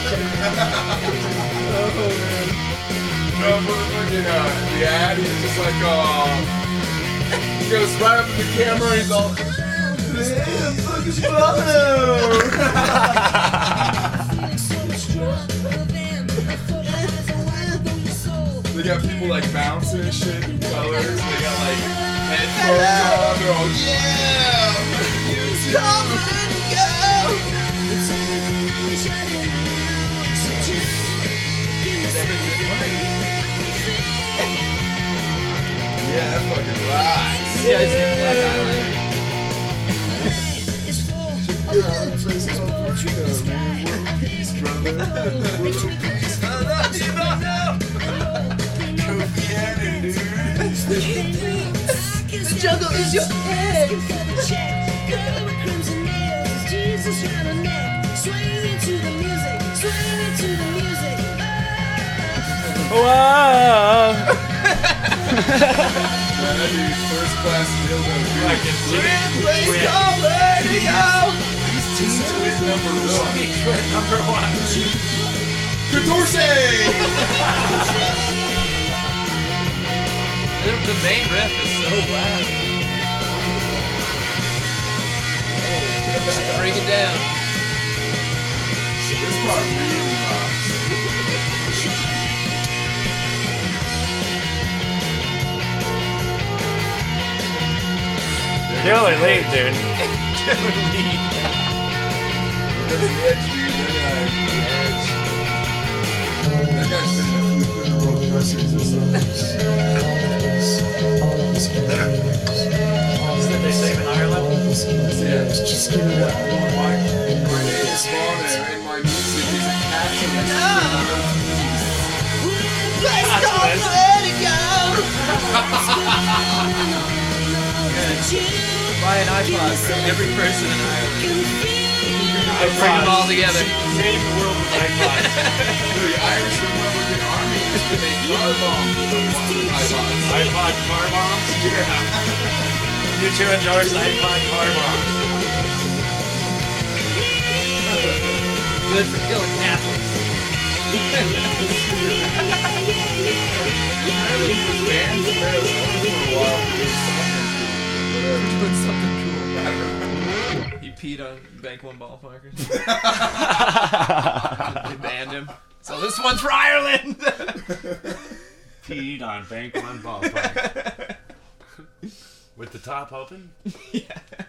No, for fucking the ad, he's just like, he goes right up to the camera, and he's all, damn, fucking They got people like bouncing and shit in colors. They got like headphones on. They're all, yeah! Come and go! Yeah, that fucking rocks. Yeah, it's in Black Island. The jungle is your head. Wow. That dude, first class dildo. Please go, let me go. He's number one. 14! The main riff is so loud. Bring it down. This part really rocks. Killer lead, dude. Killer lead. That's the edge, dude. That guy's been in the road dressers or something. Did they save in Ireland? Yeah, it's just give me that one mic. Renee is on there in my music. He's a cat. Let's go, let it go. Buy an iPod for every person in Ireland. Bring them all together. Save the world with iPods. The Irish Republican Army used to make car bombs with iPods. iPod car bombs? Yeah. You two endorse iPod car bombs. Good for killing Catholics. Apparently he was banned from Arizona for a while. Doing something cool. I don't know. He peed on Bank One ballparkers. They banned him. So this one's for Ireland. Peed on Bank One ballpark. With the top open? Yeah.